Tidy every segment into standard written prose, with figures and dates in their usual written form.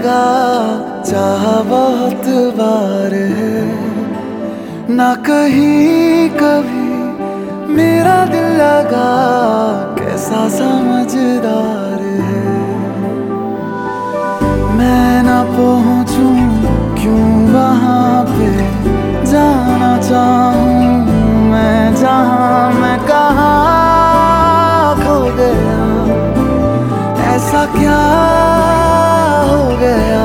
लगा, चाहा बहुत बार है, ना कहीं कभी मेरा दिल लगा, कैसा समझदार है। मैं ना पहुंचूं क्यों वहां पे, जाना चाहूं मैं जहां, मैं कहाँ खो गया, ऐसा क्या हो गया।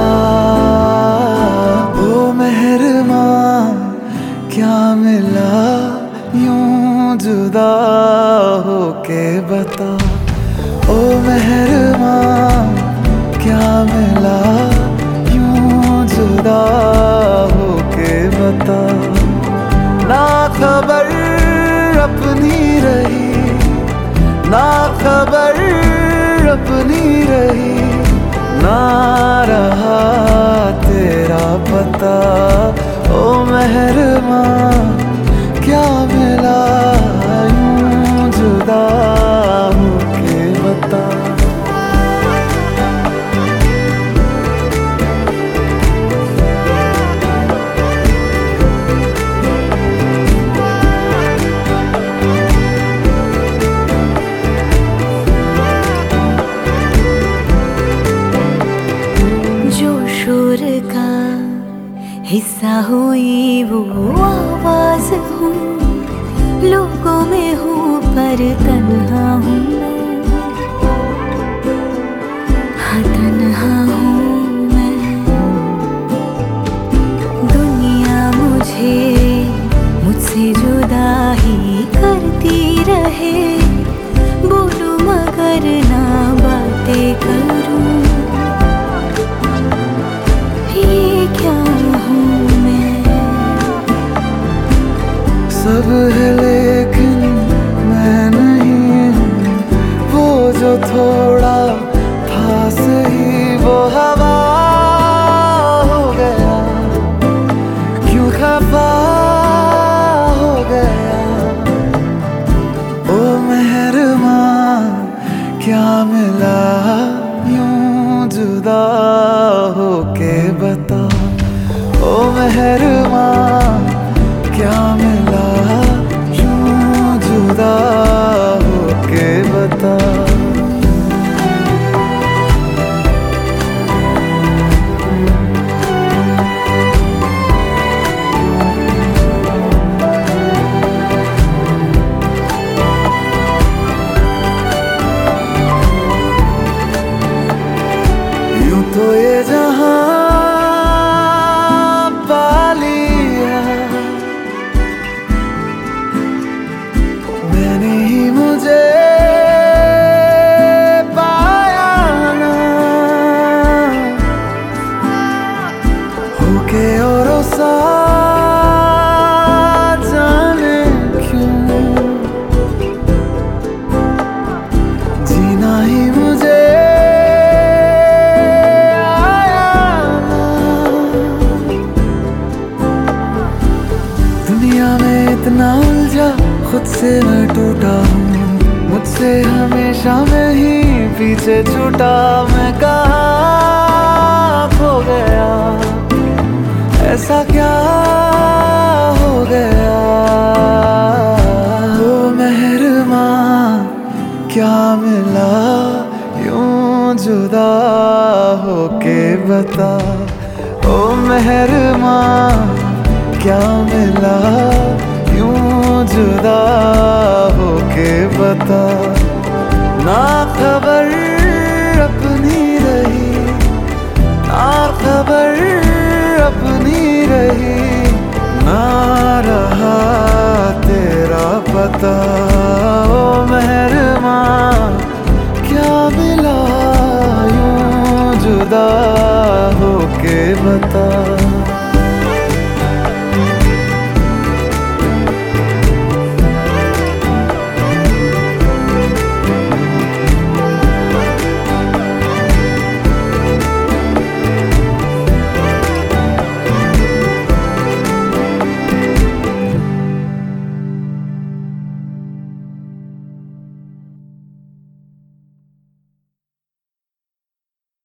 ओ मेहरबां क्या मिला यूं जुदा होके बता, ओ मेहरबां क्या मिला यूं जुदा होके बता। ना खबर अपनी रही, ना खबर अपनी रही, ना रहा तेरा पता। ओ मेहरबां क्या मिला यूं जुदा होके बता। का हिस्सा हुई वो आवाज हूँ, लोगों में हूँ पर तन्हा हूँ मैं, हाँ तन्हा हूँ मैं। दुनिया मुझसे जुदा ही करती रहे, बोलूं मगर ना बातें करूं, सब है लेकिन मैं नहीं हूँ, वो जो थोड़ा था सही वो हवा हो गया, क्यों खफा हो गया। ओ मेहरबां क्या मिला यूं जुदा होके बता, ओ मेहरबां क्या मिला यूं जुदा होके बता। यूं तो ये जहां मुझे पाया ना, होके और सा जाने क्यों, जीना ही मुझे आया ना। दुनिया में इतना उलझा, खुद से मैं टूटा हूँ, मुझसे हमेशा मैं ही पीछे छूटा, मैं कहाँ खो गया, ऐसा क्या हो गया। ओ मेहरबां क्या मिला यूं जुदा होके बता, ओ मेहरबां क्या मिला यूं जुदा होके बता। ना खबर अपनी रही, ना खबर अपनी रही, ना रहा तेरा पता। ओ मेहरबां क्या मिला यूं जुदा होके बता।